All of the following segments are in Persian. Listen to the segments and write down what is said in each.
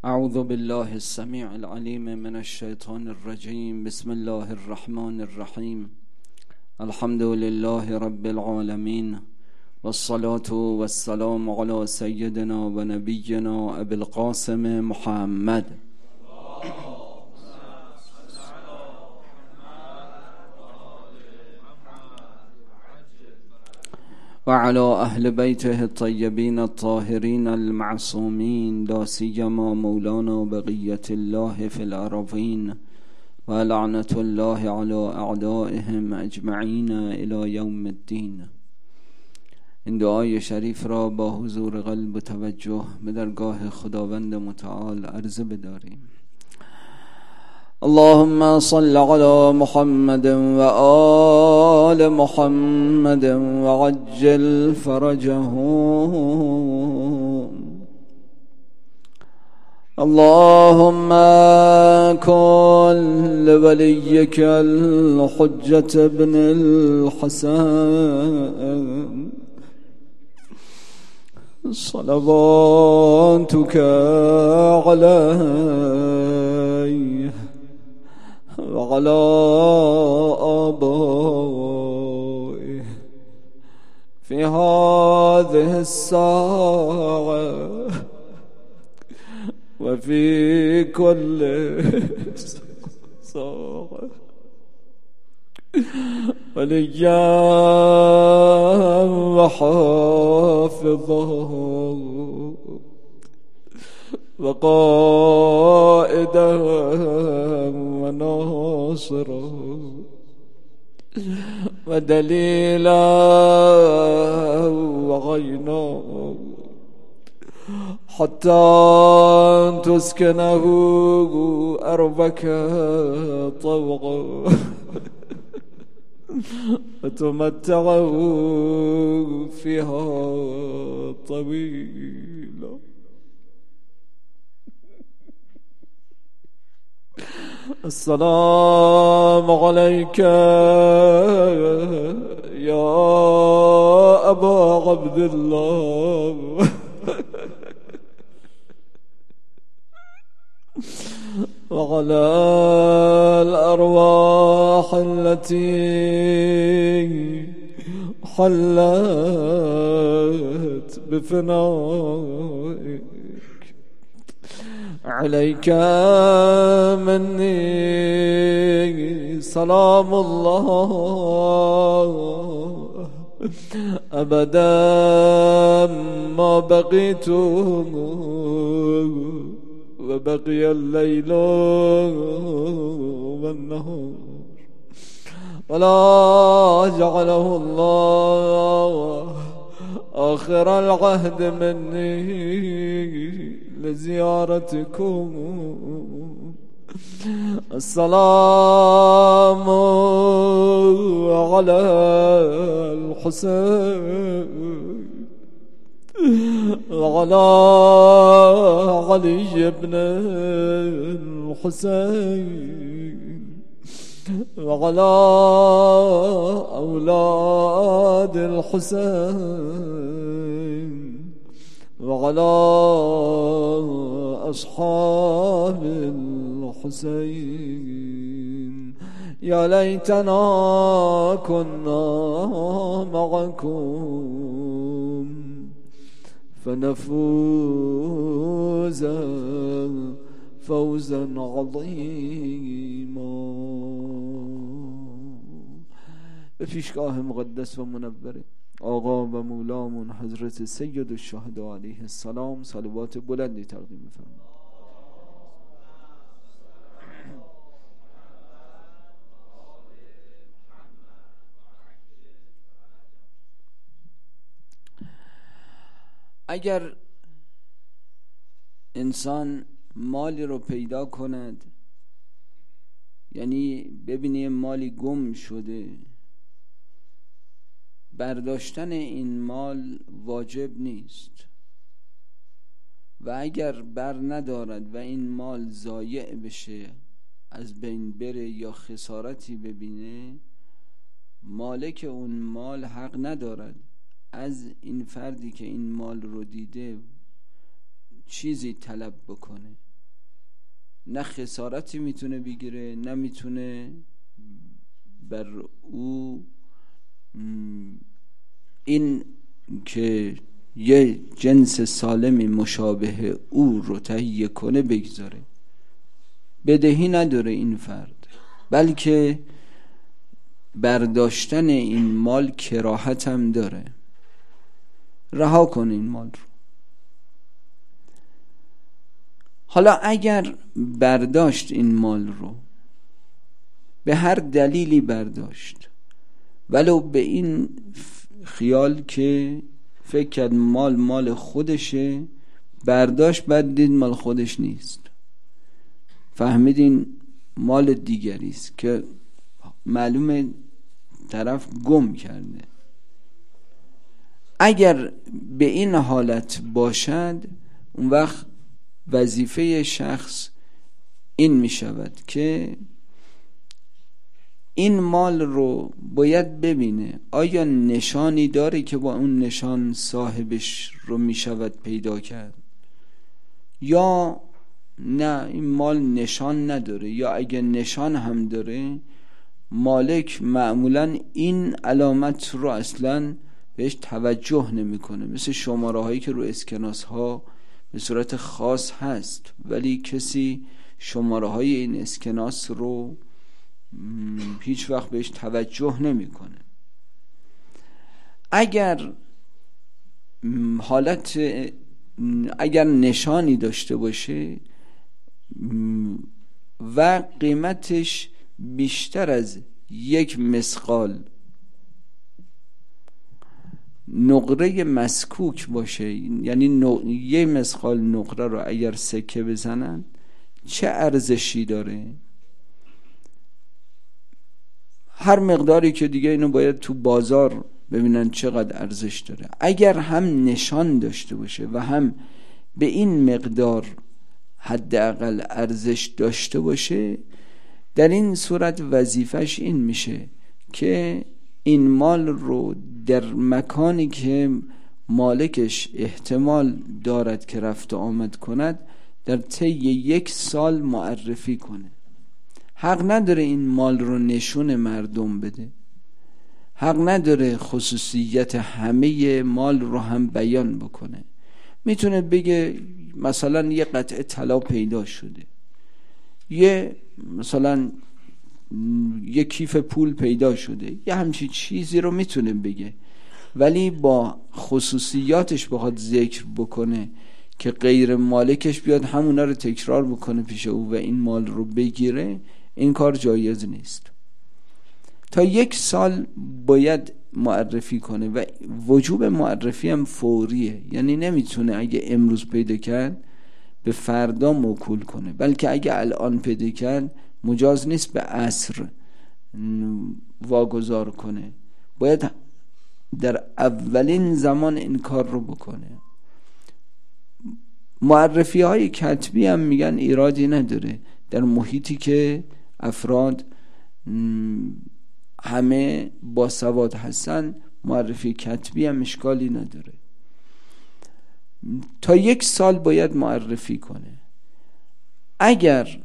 اعوذ بالله السمیع العلیم من الشیطان الرجیم. بسم الله الرحمن الرحیم. الحمد لله رب العالمین والصلاة والسلام على سیدنا و نبینا ابی القاسم محمد وعلى أهل بيته الطيبين الطاهرين المعصومين، لا سيما مولانا بقية الله في الأرضين، ولعنة الله على أعدائهم أجمعين إلى يوم الدين. این دعای شریف را با حضور قلب و توجه به درگاه خداوند متعال عرضه بداریم. اللهم صل على محمد وآل محمد وعجل فرجهم. اللهم كن لوليك الحجة ابن الحسن صلواتك عليه وعلى آبائه في هذه الساعة وفي كل ساعة وليا وحافظه وقائدا وناصرا ودليلا وعينا حتى تسكنه أرضك طوعا وتمتعه فيها طويلا. السلام عليك يا أبا عبد الله وعلى الأرواح التي حلت بفنائك. عليك مني سلام الله أبدا ما بقيت وبقي الليل والنهار، ولا جعله الله آخر العهد مني لزيارتكم. السلام على الحسين وعلى علي بن الحسين وعلى أولاد الحسين وعلى أصحاب الحسين. يا ليتنا كنا معكم فنفوز فوزا عظيما. به پیشگاه مقدس و منور آقا و مولامون حضرت سید الشهدا علیه السلام صلوات بلندی تقدیم می‌فرمایید. اگر انسان مالی رو پیدا کند، یعنی ببینی مالی گم شده، برداشتن این مال واجب نیست، و اگر بر ندارد و این مال ضایع بشه، از بین بره یا خسارتی ببینه، مالک اون مال حق ندارد از این فردی که این مال رو دیده چیزی طلب بکنه. نه خسارتی میتونه بگیره، نه میتونه بر او این که یه جنس سالمی مشابه او رو تهیه کنه بگذاره. بدهی نداره این فرد، بلکه برداشتن این مال کراهت هم داره. رها کن این مال رو. حالا اگر برداشت این مال رو، به هر دلیلی برداشت، ولو به این خیال که فکر کرد مال خودشه، برداشت بعد دید مال خودش نیست، فهمیدین مال دیگری است که معلومه طرف گم کرده. اگر به این حالت باشد، اون وقت وظیفه شخص این می شود که این مال رو باید ببینه آیا نشانی داره که با اون نشان صاحبش رو می شود پیدا کرد، یا نه این مال نشان نداره، یا اگه نشان هم داره مالک معمولا این علامت رو اصلا بهش توجه نمیکنه. مثل شماره هایی که رو اسکناس ها به صورت خاص هست، ولی کسی شماره های این اسکناس رو هیچ وقت بهش توجه نمیکنه. اگر نشانی داشته باشه و قیمتش بیشتر از 1 مثقال نقره مسکوک باشه، یعنی 1 مثقال نقره رو اگر سکه بزنن چه ارزشی داره؟ هر مقداری که دیگه اینو باید تو بازار ببینن چقدر ارزش داره. اگر هم نشان داشته باشه و هم به این مقدار حداقل ارزش داشته باشه، در این صورت وظیفش این میشه که این مال رو در مکانی که مالکش احتمال دارد که رفت و آمد کند در طی 1 سال معرفی کنه. حق نداره این مال رو نشون مردم بده، حق نداره خصوصیت همه مال رو هم بیان بکنه. میتونه بگه مثلا یه قطعه طلا پیدا شده، مثلا یه کیف پول پیدا شده، یه همچین چیزی رو میتونه بگه، ولی با خصوصیاتش بخواد ذکر بکنه که غیر مالکش بیاد همونا رو تکرار بکنه پیش او و این مال رو بگیره، این کار جایز نیست. تا 1 سال باید معرفی کنه و وجوب معرفی هم فوریه، یعنی نمیتونه اگه امروز پیدا کرد به فردا موکول کنه، بلکه اگه الان پیدا کرد مجاز نیست به عصر واگذار کنه، باید در اولین زمان این کار رو بکنه. معرفی های کتبی هم میگن ایرادی نداره، در محیطی که افراد همه با سواد هستن معرفی کتبی هم اشکالی نداره. تا 1 سال باید معرفی کنه. اگر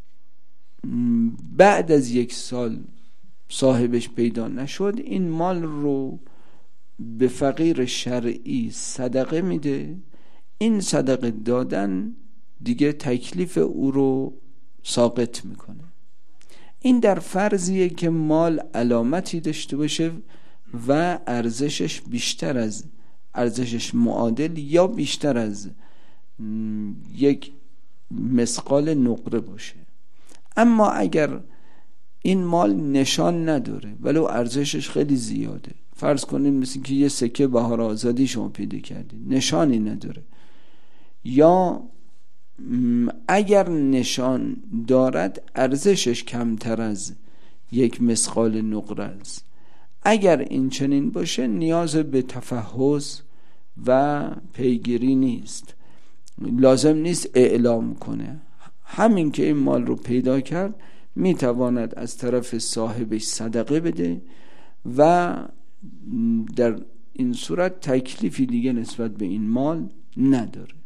بعد از 1 سال صاحبش پیدا نشد، این مال رو به فقیر شرعی صدقه میده. این صدقه دادن دیگه تکلیف او رو ساقط میکنه. این در فرضیه که مال علامتی داشته باشه و ارزشش بیشتر از ارزشش معادل یا بیشتر از 1 مثقال نقره باشه. اما اگر این مال نشان نداره ولو ارزشش خیلی زیاده، فرض کنیم مثل که یه سکه بهار آزادی شما پیدا کردید، نشانی نداره، یا اگر نشان دارد ارزشش کمتر از 1 مثقال نقره است، اگر این چنین باشه نیاز به تفحص و پیگیری نیست، لازم نیست اعلام کنه. همین که این مال رو پیدا کرد میتواند از طرف صاحبش صدقه بده و در این صورت تکلیفی دیگه نسبت به این مال نداره.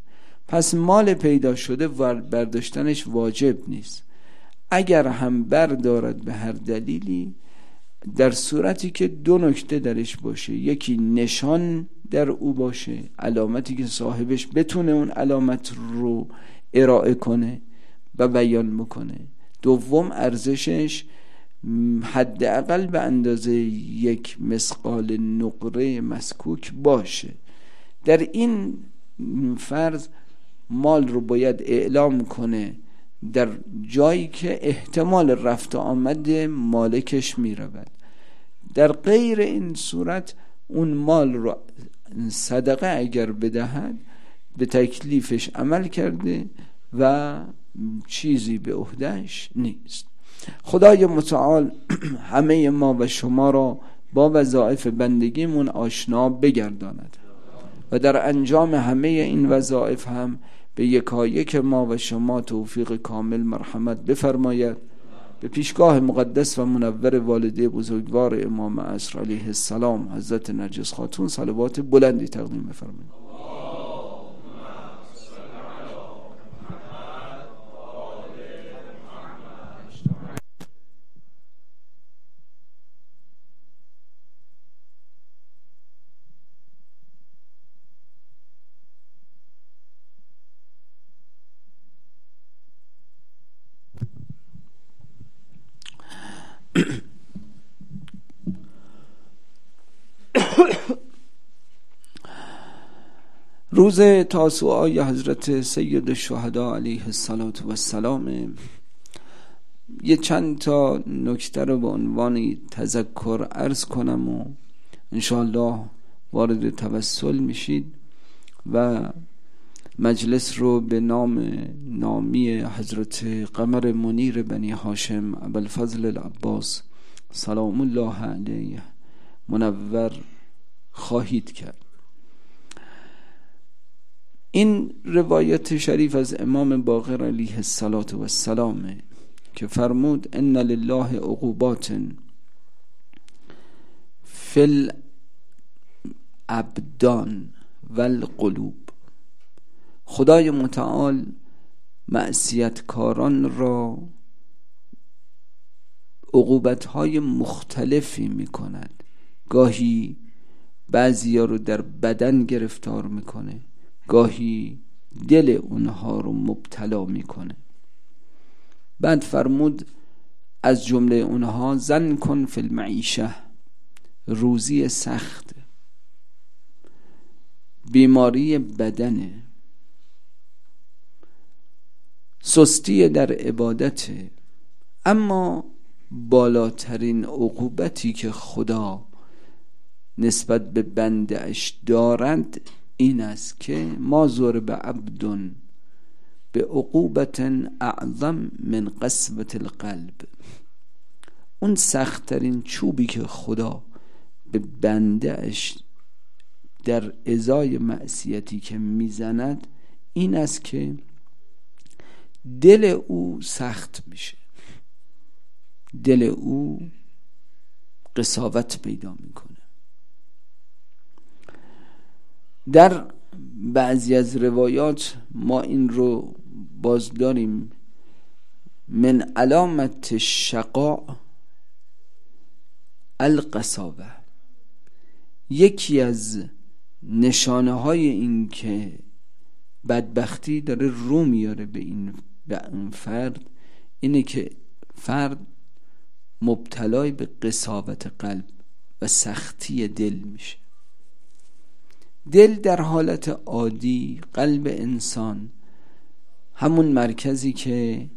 پس مال پیدا شده برداشتنش واجب نیست. اگر هم بردارد به هر دلیلی، در صورتی که دو نکته درش باشه: یکی نشان در او باشه، علامتی که صاحبش بتونه اون علامت رو ارائه کنه و بیان بکنه. دوم، ارزشش حداقل به اندازه 1 مثقال نقره مسکوک باشه. در این فرض مال رو باید اعلام کنه در جایی که احتمال رفت آمد مالکش می رود. در غیر این صورت اون مال رو صدقه اگر بدهد به تکلیفش عمل کرده و چیزی به عهدهش نیست. خدای متعال همه ما و شما را با وظایف بندگیمون آشنا بگرداند و در انجام همه این وظایف هم به یکایک ما و شما توفیق کامل مرحمت بفرماید. به پیشگاه مقدس و منور والده بزرگوار امام عصر علیه السلام حضرت نرگس خاتون صلوات بلندی تقدیم بفرمایید. روز تاسوعای حضرت سید الشهدا علیه السلام یه چند تا نکته رو به عنوان تذکر عرض کنم و انشاءالله وارد توسل میشید و مجلس رو به نامی حضرت قمر منیر بنی هاشم ابوالفضل العباس سلام الله علیه منور خواهید کرد. این روایت شریف از امام باقر علیه السلام که فرمود ان لله عقوبات فی الابدان والقلوب. خدای متعال معصیتکاران را عقوبت‌های مختلفی می‌کند. گاهی بعضیا رو در بدن گرفتار می‌کنه، گاهی دل اونها رو مبتلا میکنه. بعد فرمود از جمله اونها زن کن فی المعیشه، روزی سخت، بیماری بدنه، سستی در عبادت. اما بالاترین عقوبتی که خدا نسبت به بنده اش دارد این است که ما ضرب عبد به عقوبت اعظم من قسوة القلب. اون سخت‌ترین چوبی که خدا به بنده اش در ازای معصیتی که میزند این است که دل او سخت میشه، دل او قساوت پیدا میکنه. در بعضی از روایات ما این رو باز داریم: من علامت شقاء القساوه. یکی از نشانه های این که بدبختی داره رو میاره به این فرد اینه که فرد مبتلای به قساوت قلب و سختی دل میشه. دل در حالت عادی، قلب انسان همون مرکزی که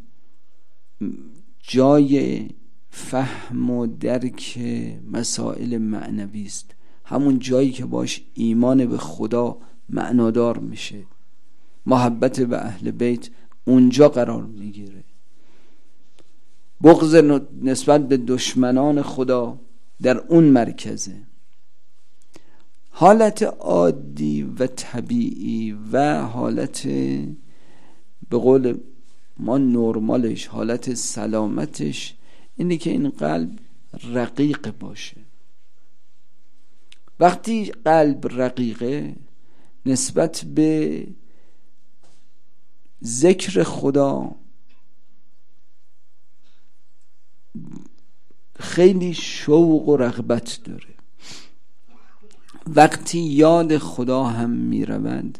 جای فهم و درک مسائل معنوی است، همون جایی که باش ایمان به خدا معنادار میشه، محبت به اهل بیت اونجا قرار میگیره، بغض نسبت به دشمنان خدا در اون مرکزه. حالت عادی و طبیعی و حالت به قول ما نرمالش، حالت سلامتش اینه که این قلب رقیق باشه. وقتی قلب رقیقه نسبت به ذکر خدا خیلی شوق و رغبت داره. وقتی یاد خدا هم می رود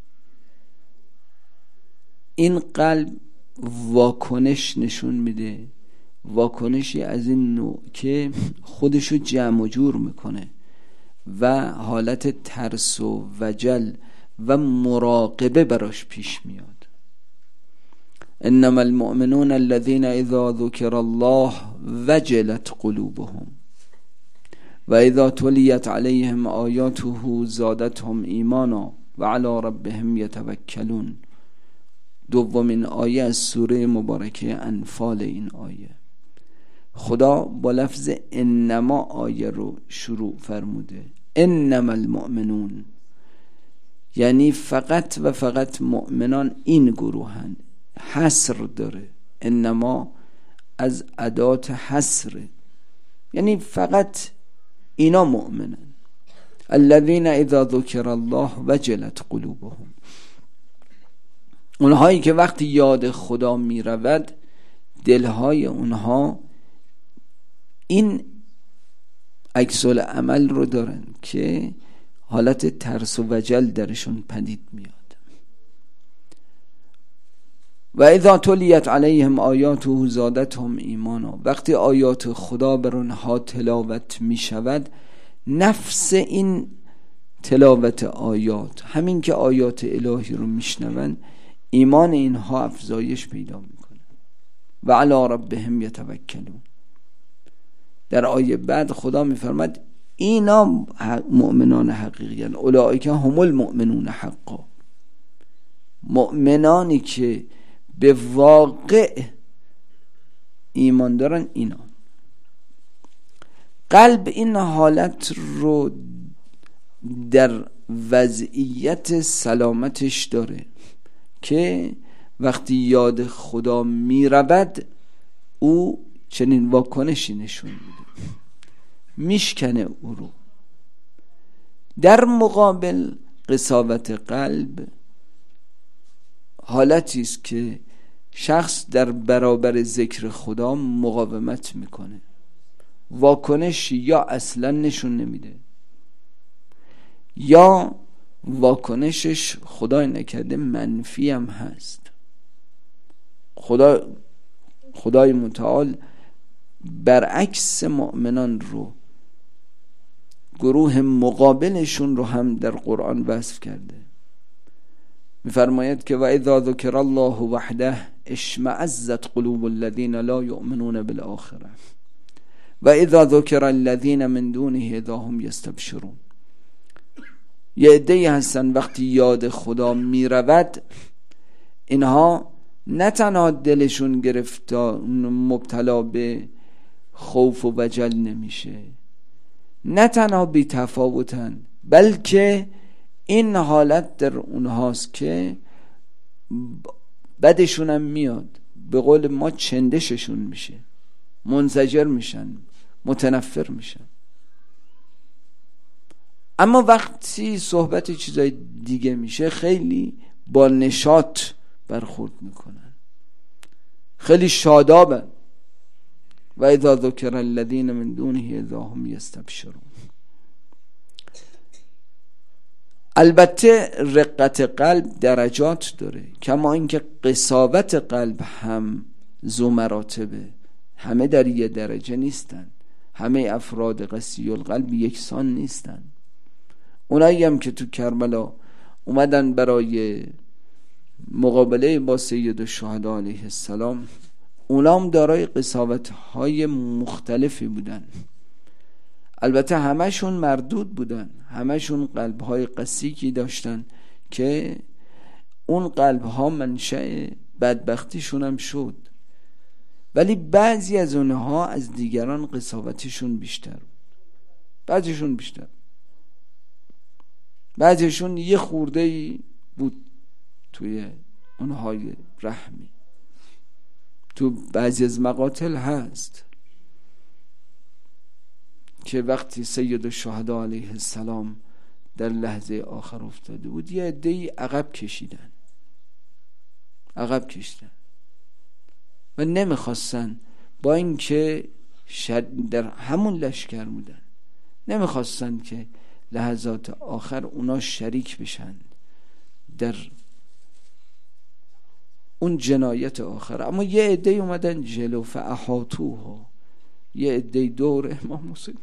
این قلب واکنش نشون میده، واکنشی از این نوع که خودشو جمع و جور میکنه و حالت ترس و وجل و مراقبه براش پیش میاد. انما المؤمنون الذين اذا ذكر الله وجلت قلوبهم و اذا تلیت علیهم آیاته زادتهم ایمانا و علی ربهم یتوکلون. دومین آیه از سوره مبارکه انفال. این آیه خدا با لفظ انما آیه رو شروع فرموده. انما المؤمنون یعنی فقط و فقط مؤمنان این گروهن. حصر داره، انما از ادات حصره، یعنی فقط اینا مؤمنن. الذين اذا ذكر الله وجلت قلوبهم، اونهایی که وقتی یاد خدا می رود دلهای اونها این عکس العمل رو دارن که حالت ترس و وجل درشون پدید میاد. و اذا تلیت علیهم آیاته زادتهم ایمانا، وقتی آیات خدا بر اونها تلاوت می شود نفس این تلاوت آیات، همین که آیات الهی رو میشنون، ایمان اینها افزایش پیدا میکنه. و علی ربهم یتوکلون. در آیه بعد خدا میفرماد اینا مؤمنان حقیقی هستند. اولئک هم المؤمنون حقا. مؤمنانی که به واقع ایمان دارن اینا. قلب این حالت رو در وضعیت سلامتش داره که وقتی یاد خدا می رود او چنین واکنشی نشون میده، میشکنه او رو. در مقابل قساوت قلب حالتی است که شخص در برابر ذکر خدا مقاومت میکنه، واکنشی یا اصلا نشون نمیده یا واکنشش خدای نکرده منفی هم هست. خدای متعال برعکس مؤمنان رو گروه مقابلشون رو هم در قرآن وصف کرده. میفرماید که و اذا ذکر الله وحده اشمئزت قلوب الذین لا یؤمنون بالآخره و اذا ذکر الذین من دونه اذا هم یستبشرون. یه عده‌ای هستن وقتی یاد خدا می رود اینها نه تنها دلشون گرفته مبتلا به خوف و وجل نمیشه، نه تنها بی تفاوتن، بلکه این حالت در اونهاست که بدشون هم میاد، به قول ما چندششون میشه، منزجر میشن، متنفر میشن. اما وقتی صحبت چیزای دیگه میشه خیلی با نشاط برخورد میکنن، خیلی شادابن. و اذا ذکر الذین من دونه اذا هم یستبشرون. البته رقت قلب درجات داره، کما اینکه قساوت قلب هم ذو مراتبه، همه در یه درجه نیستن، همه افراد قسی القلب یکسان نیستن. اونایی هم که تو کربلا اومدن برای مقابله با سید الشهدا علیه السلام، اونا هم دارای قساوت‌های مختلفی بودن. البته همشون مردود بودن، همشون قلب‌های قسیکی داشتن که اون قلب‌ها منشأ بدبختیشون هم شد. ولی بعضی از اونها از دیگران قساوتشون بیشتر بود، بعضیشون بیشتر، بعضیشون یه خورده‌ای بود توی اونهای رحمی. تو بعضی از مقاتل هست که وقتی سید الشهدا علیه السلام در لحظه آخر افتاده بود یه عده‌ای عقب کشیدن، عقب کشیدن و نمیخواستن، با اینکه در همون لشکر بودن، نمیخواستن که لحظات آخر اونا شریک بشن در اون جنایت آخر. اما یه عده اومدن جلو، فاحاطوه، یه عده دور امام حسین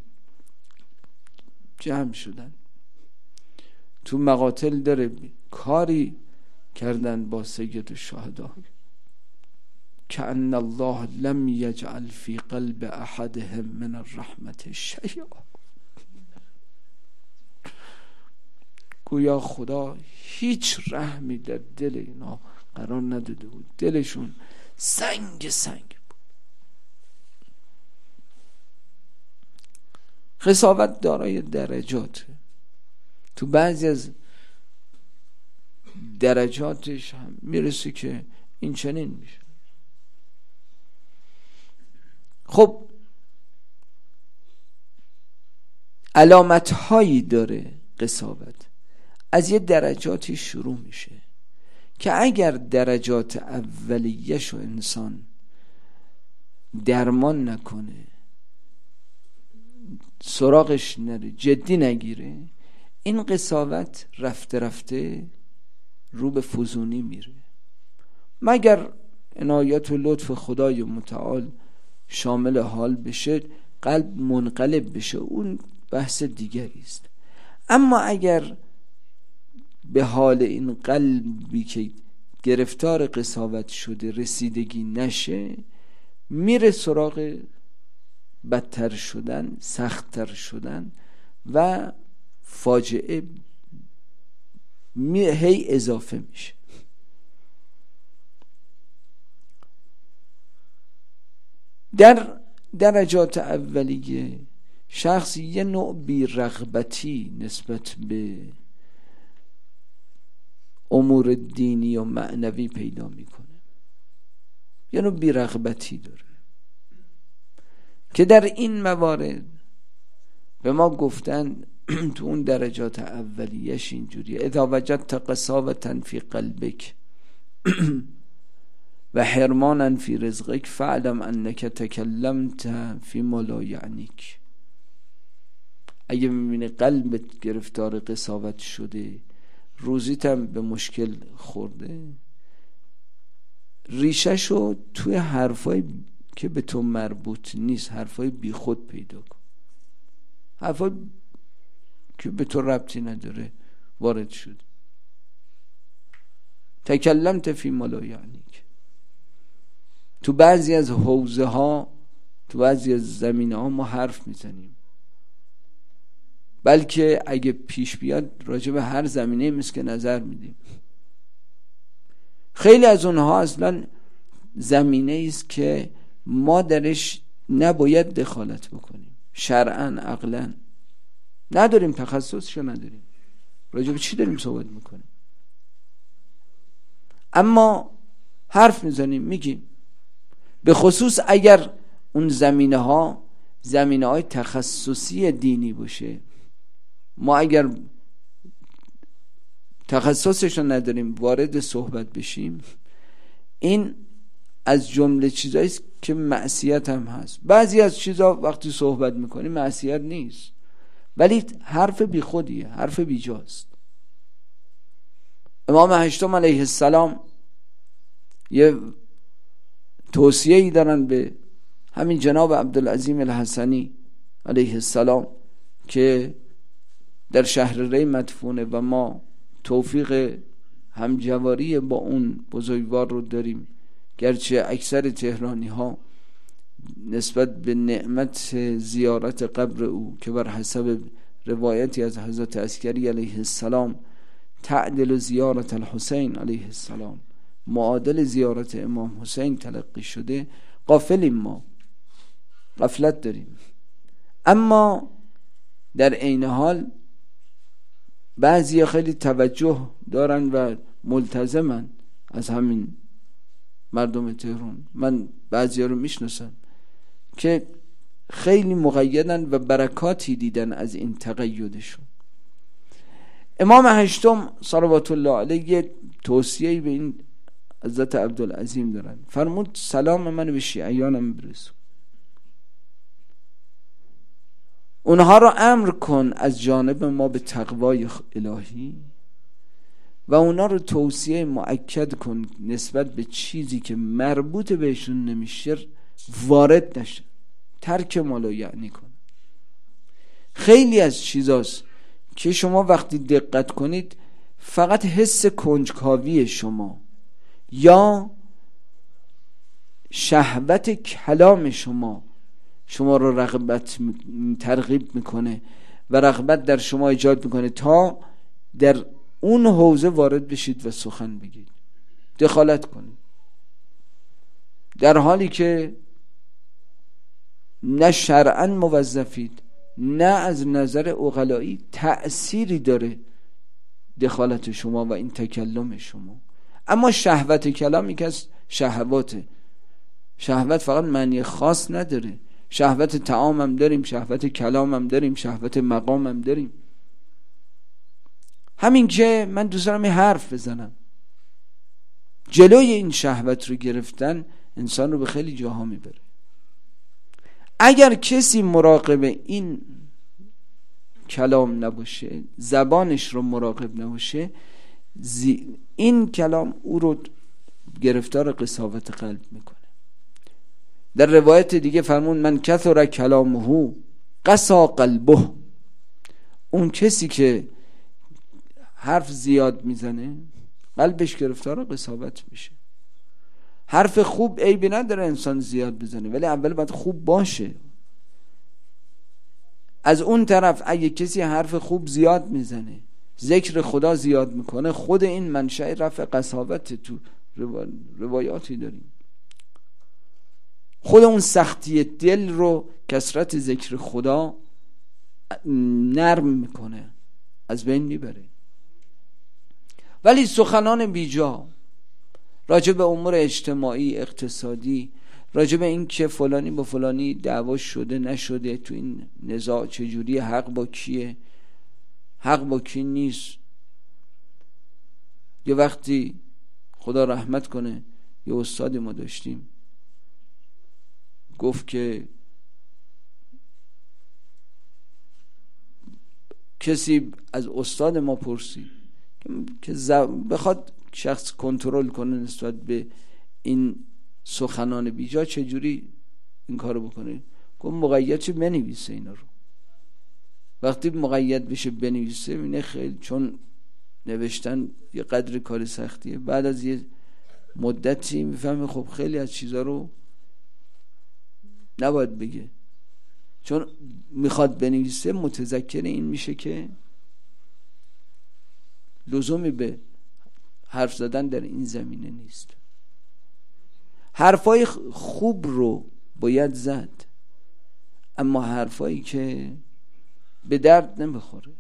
جمع شدن. تو مقاتل داره کاری کردن با سید الشهدا کأن الله لم یجعل فی قلب احدهم من الرحمت شیئا، گویا خدا هیچ رحمی در دل اینا قرار نداده بود، دلشون سنگ بود. قساوت دارای درجات، تو بعضی از درجاتش هم میرسه که این چنین میشه. خب علامت هایی داره قساوت، از یه درجاتی شروع میشه که اگر درجات اولیه‌شو انسان درمان نکنه، سراغش نره، جدی نگیره، این قساوت رفته رفته رو به فزونی میره. مگر عنایت و لطف خدای متعال شامل حال بشه، قلب منقلب بشه، اون بحث دیگری است. اما اگر به حال این قلبی که گرفتار قساوت شده رسیدگی نشه، میره سراغ بدتر شدن، سختتر شدن و فاجعه هی اضافه میشه. در درجات اولیه شخص یه نوع بی‌رغبتی نسبت به امور دینی و معنوی پیدا میکنه، یه نوع بی‌رغبتی داره که در این موارد به ما گفتن تو اون درجات اولیه‌اش اینجوریه: اذا وجدت قساوة فی قلبک و حرمانا فی رزقک فاعلم انک تکلمت فی ما لا یعنیک. اگه میبینی قلبت گرفتار قساوت شده، روزیت هم به مشکل خورده، ریشه‌شو توی حرفای که به تو مربوط نیست، حرفای بی خود پیدا کن، حرفای که به تو ربطی نداره وارد شد. تکلمت فی ما لا یعنیک. تو بعضی از حوزه ها، تو بعضی از زمینه ها ما حرف میزنیم، بلکه اگه پیش بیاد راجع به هر زمینه مثل که نظر میدیم. خیلی از اونها اصلا زمینه است که ما درش نباید دخالت بکنیم، شرعاً عقلاً نداریم، تخصصشو نداریم، راجع به چی داریم صحبت میکنیم؟ اما حرف میزنیم، میگیم، به خصوص اگر اون زمینه های تخصصی دینی باشه. ما اگر تخصصشو نداریم وارد صحبت بشیم، این از جمله چیزایی است که معصیت هم هست. بعضی از چیزا وقتی صحبت میکنیم معصیت نیست، ولی حرف بی خودیه، حرف بی جاست. امام هشتم علیه السلام یه توصیه‌ای دارن به همین جناب عبدالعظیم الحسنی علیه السلام که در شهر ری مدفونه و ما توفیق همجواری با اون بزرگوار رو داریم، گرچه اکثر تهرانی ها نسبت به نعمت زیارت قبر او که بر حسب روایتی از حضرت عسکری علیه السلام تعدل زیارت الحسین علیه السلام، معادل زیارت امام حسین تلقی شده، غافلیم، ما غفلت داریم. اما در عین حال بعضی خیلی توجه دارن و ملتزمن از همین مردم تهران. من بعضی رو میشناسم که خیلی مقیدن و برکاتی دیدن از این تقیدشون. امام هشتم صلوات الله علیه توصیه‌ای به این حضرت عبدالعظیم دارن، فرمود سلام منو به شیعیانم برسون، اونها رو امر کن از جانب ما به تقوای الهی و اونا رو توصیه مؤکد کن نسبت به چیزی که مربوط بهشون نمیشه وارد نشه، ترک مالا یعنی کن. خیلی از چیزاست که شما وقتی دقت کنید فقط حس کنجکاوی شما یا شهوت کلام شما رو رغبت ترغیب میکنه و رغبت در شما ایجاد میکنه تا در اون حوزه وارد بشید و سخن بگید، دخالت کنید، در حالی که نه شرعاً موظفید نه از نظر عقلایی تأثیری داره دخالت شما و این تکلم شما. اما شهوت کلامی که از شهواته، شهوت فقط معنی خاص نداره، شهوت طعام هم داریم، شهوت کلام هم داریم، شهوت مقام هم داریم. همین که من دوست دارم یه حرف بزنم، جلوی این شهوت رو گرفتن انسان رو به خیلی جاها میبره. اگر کسی مراقب این کلام نباشه، زبانش رو مراقب نباشه، این کلام او رو گرفتار قساوت قلب میکنه. در روایت دیگه فرمون من کثر کلامه قسا قلبه، اون کسی که حرف زیاد میزنه قلبش گرفتار قساوت میشه. حرف خوب عیبی نداره انسان زیاد بزنه، ولی اول باید خوب باشه. از اون طرف اگه کسی حرف خوب زیاد میزنه، ذکر خدا زیاد میکنه، خود این منشأ رفع قساوت. تو روایاتی داریم خود اون سختی دل رو کثرت ذکر خدا نرم میکنه، از بین میبره. ولی سخنان بیجا راجع به امور اجتماعی اقتصادی، راجع به این که فلانی با فلانی دعوا شده نشده، تو این نزاع چجوری، حق با کیه، حق با کی نیست. یه وقتی خدا رحمت کنه یه استادی ما داشتیم گفت که کسی از استاد ما پرسید که بخواد شخص کنترل کنه نسبت به این سخنان بیجا چجوری این کارو بکنه. گفت مقید چه بنویسه اینا رو. وقتی مقید بشه بنویسه اینه خیلی، چون نوشتن یه قدر کار سختیه، بعد از یه مدتی میفهمه خب خیلی از چیزا رو نباید بگه، چون میخواد بنویسه متذکر این میشه که لزومی به حرف زدن در این زمینه نیست. حرفای خوب رو باید زد، اما حرفایی که به درد نمیخوره.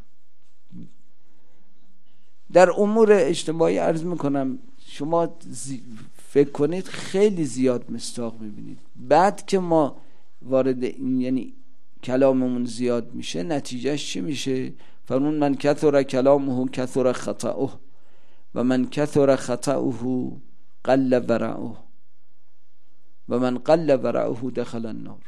در امور اجتماعی عرض میکنم شما فکر کنید خیلی زیاد مصداق میبینید، بعد که ما وارد این یعنی کلاممون زیاد میشه نتیجهش چی میشه؟ فرمون من کثر کلامه کثر خطأه و من کثر خطأه قل ورعه و من قل ورعه دخل النار.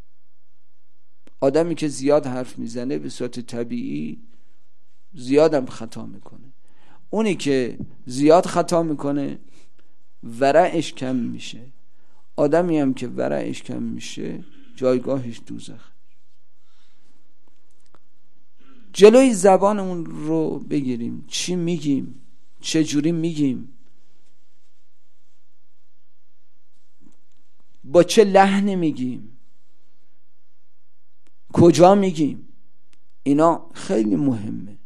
آدمی که زیاد حرف میزنه به صورت طبیعی زیادم خطا میکنه، اونی که زیاد خطا میکنه ورعش کم میشه. آدمی هم که ورعش کم میشه جایگاهش دوزخ. جلوی زبانمون رو بگیریم، چی میگیم، چه جوری میگیم، با چه لحنی میگیم، کجا میگیم، اینا خیلی مهمه.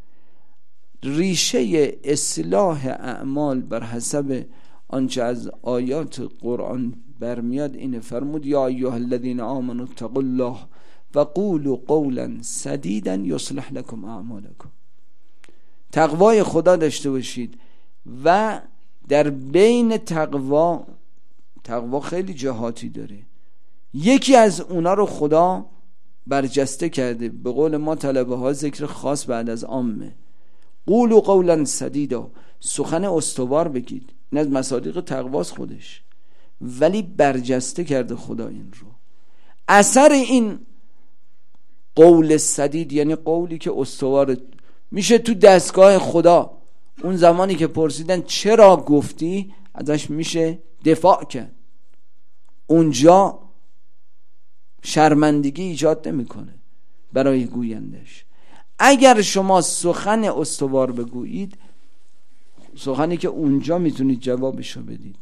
ریشه اصلاح اعمال بر حسب آنچه از آیات قرآن برمیاد اینه. فرمود یا ایها الذین آمنوا اتقوا الله و قولوا قولا سدیدا یصلح لكم اعمالکم. تقوای خدا داشته باشید و در بین تقوا خیلی جهاتی داره، یکی از اونا رو خدا برجسته کرده. به قول ما طلبه ها ذکر خاص بعد از عامه. قولوا قولا سدیدا، سخن استوار بگید. این از مصادیق تقواست خودش، ولی برجسته کرده خدا این رو. اثر این قول سدید یعنی قولی که استوار میشه تو دستگاه خدا. اون زمانی که پرسیدن چرا گفتی، ازش میشه دفاع کرد. اونجا شرمندگی ایجاد نمیکنه برای گویندش. اگر شما سخن استوار بگویید، سخنی که اونجا میتونید جوابشو بدید،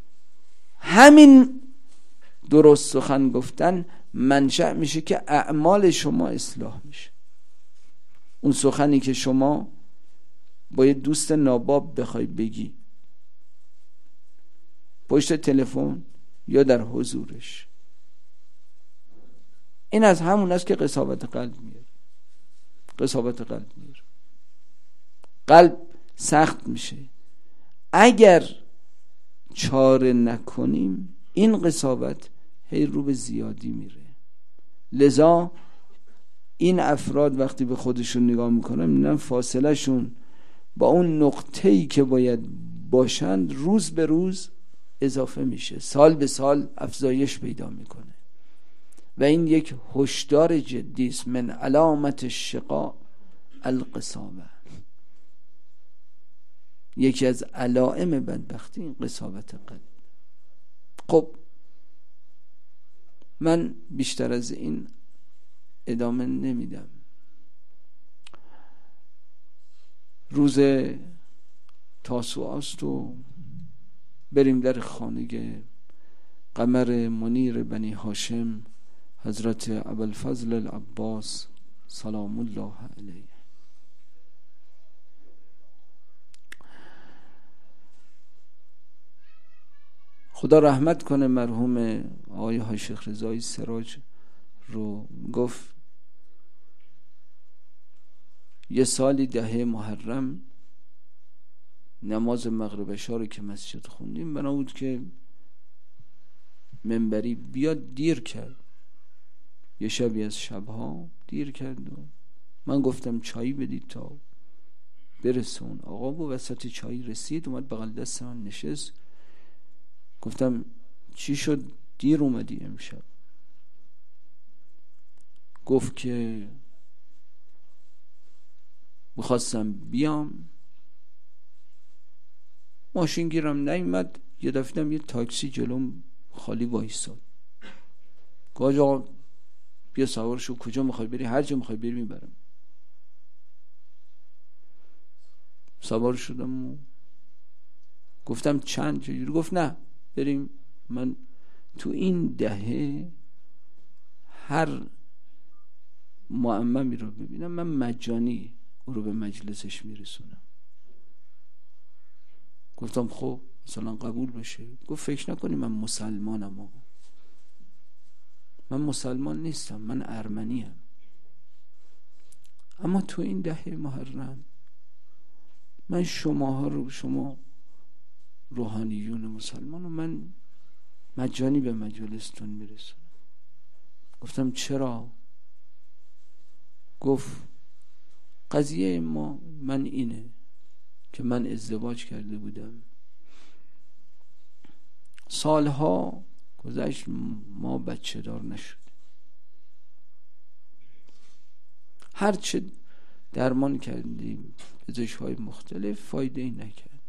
همین درست سخن گفتن منشأ میشه که اعمال شما اصلاح میشه. اون سخنی که شما با یه دوست ناباب بخوای بگی پشت تلفن یا در حضورش، این از همون است که قساوت قلب میاره. قساوت قلب میاره، قلب سخت میشه. اگر چاره نکنیم این قساوت هی رو به زیادی میره. لذا این افراد وقتی به خودشون نگاه میکنن میبینن فاصله شون با اون نقطه‌ای که باید باشند روز به روز اضافه میشه، سال به سال افزایش پیدا میکنه و این یک هشدار جدی است. من علامت الشقاء القساوه، یکی از علائم بدبختی این قساوت قلب. خب من بیشتر از این ادامه نمیدم. روز تاسوعاست و بریم در خانه قمر منیر بنی هاشم حضرت ابوالفضل العباس سلام الله علیه. خدا رحمت کنه مرحوم آقای حاج شیخ رضایی سراج رو. گفت یه سالی ده محرم نماز مغرب عشا رو که مسجد خوندیم، بنا بود که منبری بیاد، دیر کرد. یه شبی از شبها دیر کرد و من گفتم چایی بدید تا برسون. آقا با وسط چایی رسید، اومد بغل دست من نشست. گفتم چی شد دیر اومدی امشب؟ گفت که میخواستم بیام، ماشین گیرم نیومد، یه دفعه یه تاکسی جلوم خالی وایساد. گفت آقا بیا سوار شو، کجا میخوای بری؟ هر جا میخوای بری میبرم. سوار شدم و گفتم چند چجوری؟ گفت نه بریم. من تو این دهه هر معممی رو ببینم من مجانی او رو به مجلسش میرسونم. گفتم خب مثلا قبول بشه. گفت فکر نکنی من مسلمانم آقا، من مسلمان نیستم، من ارمنیم. اما تو این دهه محرم من شماها رو، شما روحانیون مسلمان رو من مجانی به مجلستون میرسونم. گفتم چرا؟ گفت قضیه من اینه که من ازدواج کرده بودم، سالها گذشت ما بچه دار نشد، هرچه درمان کردیم پزشک‌های مختلف فایده ای نکرد.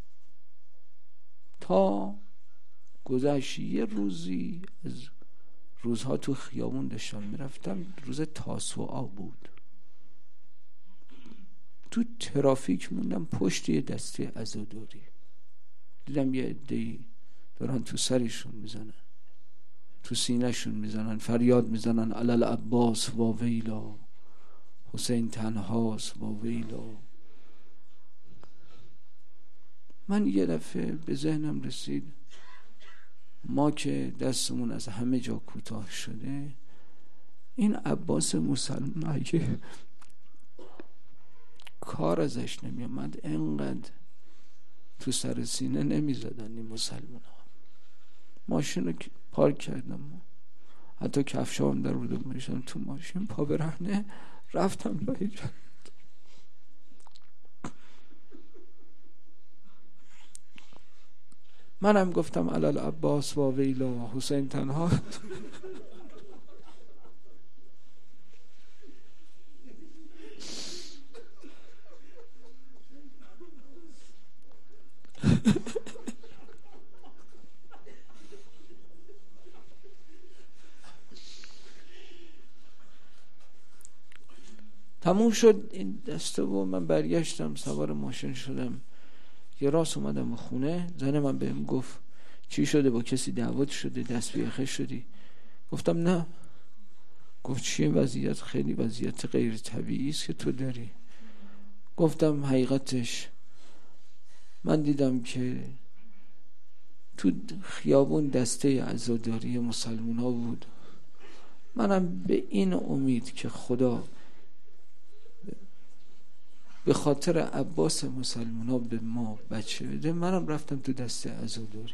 تا گذشت یه روزی از روزها تو خیابون داشتم میرفتم، روز تاسوعا بود، تو ترافیک موندم پشت یه دسته عزاداری، دیدم یه عده‌ای دارن تو سرشون میزنن، تو سینه‌شون میزنن، فریاد میزنن علل عباس و ویلا، حسین تنهاست و ویلا. من یه دفعه به ذهنم رسید ما که دستمون از همه جا کوتاه شده، این عباس مسلمان اگه کار ازش نمیامد انقدر تو سر سینه نمیزدن این مسلمان ها. ماشین رو پارک کردم، حتی کفشام در رو میشم تو ماشین، پا برهنه رفتم لای جد. منم گفتم علل عباس و ویلا حسین تنها. تموم شد این دسته و من برگشتم سوار ماشین شدم، یه راست اومدم به خونه. زن من بهم گفت چی شده، با کسی دعوت شده، دست بیخه شدی؟ گفتم نه. گفت چیه وضعیت؟ خیلی وضعیت غیر طبیعی است که تو داری. گفتم حقیقتش من دیدم که تو خیابون دسته عزاداری مسلمان ها بود. منم به این امید که خدا به خاطر عباس مسلمان ها به ما بچه بده، منم رفتم تو دسته عزاداری.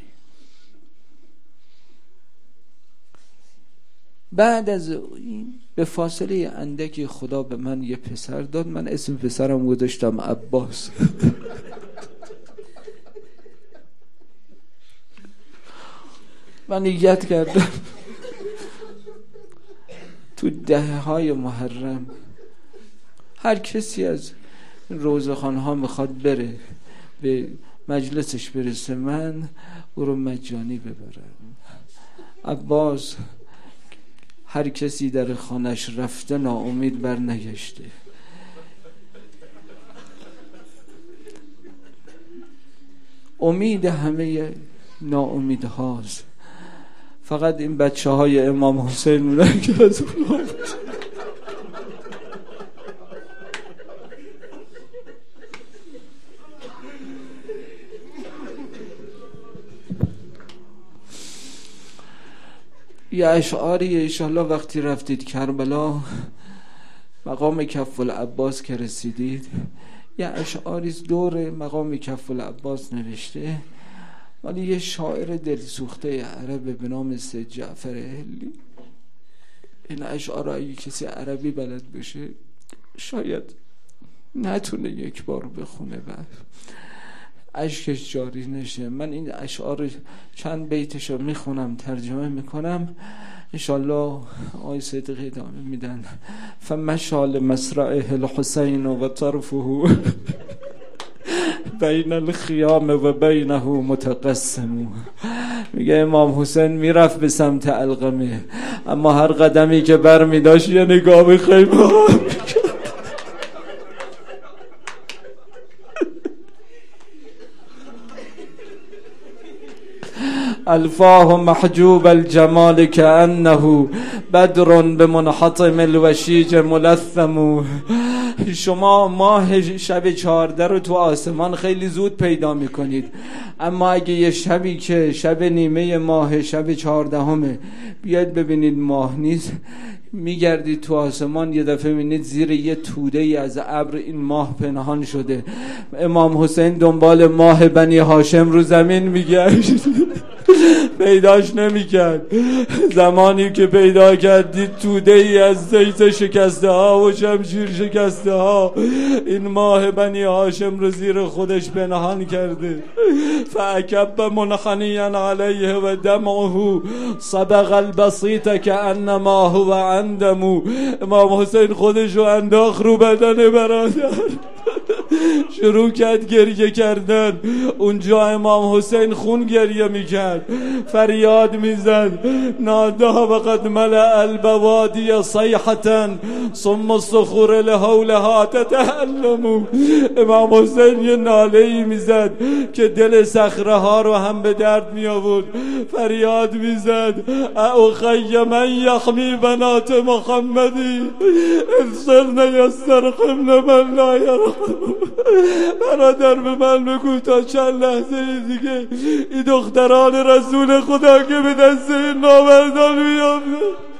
بعد از این به فاصله اندکی خدا به من یه پسر داد. من اسم پسرم گذاشتم عباس. من نیت کردم تو دهه‌های محرم هر کسی از روزخوان‌ها میخواد بره به مجلسش برسه، من او رو مجانی ببرم. عباس هر کسی در خانش رفته ناامید بر نگشته. امید همه ناامید هاست. فقط این بچه های امام حسین بودن که از اون بود. یه اشعاری انشاءالله وقتی رفتید کربلا مقام کف العباس که رسیدید، یه اشعاری دور مقام کف العباس نوشته، ولی یه شاعر دلسوخته عرب به نام سید جعفر اهلی. این اشعار اگه کسی عربی بلد بشه شاید نتونه یک بار بخونه و اشکش جاری نشه. من این اشعار چند بیتشو میخونم، ترجمه میکنم، انشالله آقای صدقی ادامه میدن. فمشال مسرعه الحسین و طرفه بین الخیام و بینه متقسم. میگه امام حسین میرفت به سمت علقمه، اما هر قدمی که بر میداشت یه نگاه به خیمه. الفاه محجوب الجمال كأنه بدر بمنحطم الوشیج ملثم. شما ماه شب 14 رو تو آسمان خیلی زود پیدا میکنید، اما اگه یه شبی که شب نیمه ماه شب 14 بیاید ببینید ماه نیست، میگردید تو آسمان یه دفعه میبینید زیر یه توده ای از ابر این ماه پنهان شده. امام حسین دنبال ماه بنی هاشم رو زمین میگشت، پیداش نمیکرد. زمانی که پیدا کردید توده ای از زیت شکسته ها و شمشیر شکسته ها این ماه بنی هاشم رو زیر خودش پنهان کرده. فاکب منحنیا علیه و دمعه صبغ البسیط کانما هو عندمو. امام حسین خودش رو انداخت رو بدن برادر، شروع کرد گریه کردن. اونجا امام حسین خون گریه میکرد، فریاد میزد نادا و قد ملأ البوادی صیحة ثم الصخور لحولها تتألم. امام حسین یه ناله‌ای میزد که دل صخره ها رو هم به درد می آورد. فریاد میزد اخی من یحمی بنات محمدی افسرن یسترقمن من لا یرحم. برادر به من بگو تا چند لحظه دیگه این دختران رسول خدا که به دست این نامردان میافته